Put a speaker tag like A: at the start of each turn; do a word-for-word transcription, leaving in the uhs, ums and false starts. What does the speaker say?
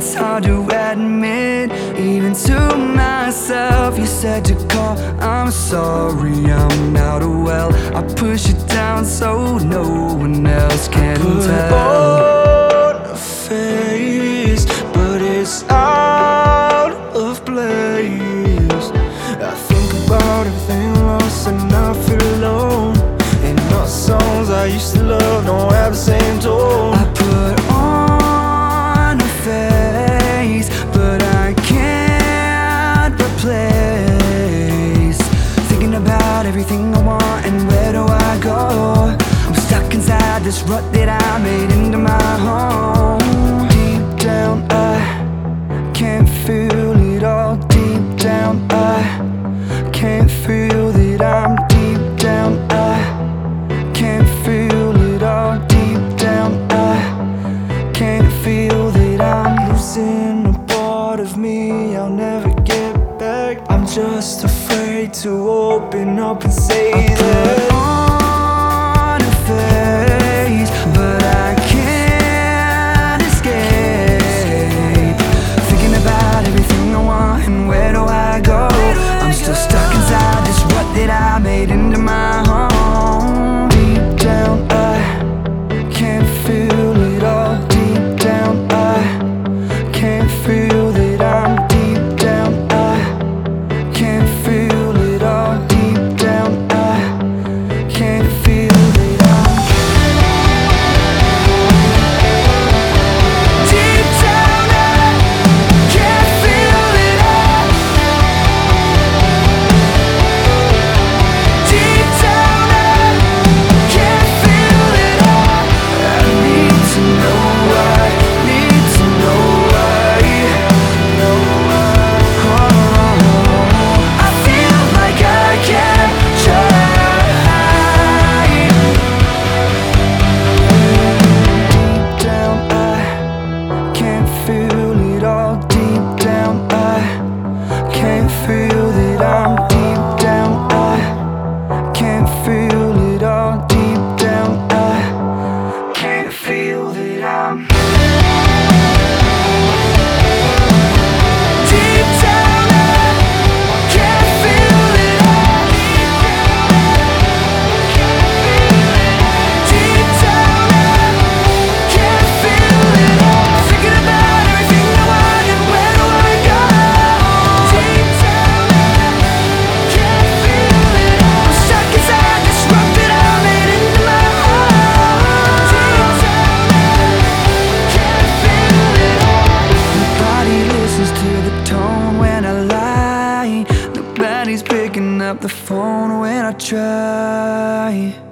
A: it's hard to admit, even to myself. You said to call, I'm sorry, I'm out of well. I push it down so no one else can
B: Put
A: tell.
B: on a face, but it's out of place. I think about everything lost and I feel alone. And all the songs I used to love don't have the same tone.
A: I put on a face, but I can't replace. Thinking about everything I want and where do I go? I'm stuck inside this rut that I made into my home. Deep down I can't feel it all. Deep down I can't feel that I'm deep down I can't feel it all. Deep down I can't feel that I'm losing a part of me I'll never get back. I'm just afraid to open up and say that on a face, but I can't escape. Thinking about everything I want and where do I go? I'm still stuck inside this rut that I made into my home. Deep down I can't feel it all. Deep down I can't feel that I'm deep down I can't feel it all. Deep down I can't feel that I'm deep down I can't feel it all. Deep down I can't feel it all. I need to know why, need to know why, know why. Oh, I feel like I can't try. Deep down I can't feel it all. Deep down I can't feel that I'm deep down I can't feel it all. Deep down I can't feel that I'm deep down I can't feel it all. Deep down I can't feel it all. Thinking about everything I want and where do I go? Deep down I can't feel it all. I'm stuck inside this rut that I made into my home. Deep down I can't feel it all. Nobody listens to the tone when I lie. Nobody's picking up the phone when I try.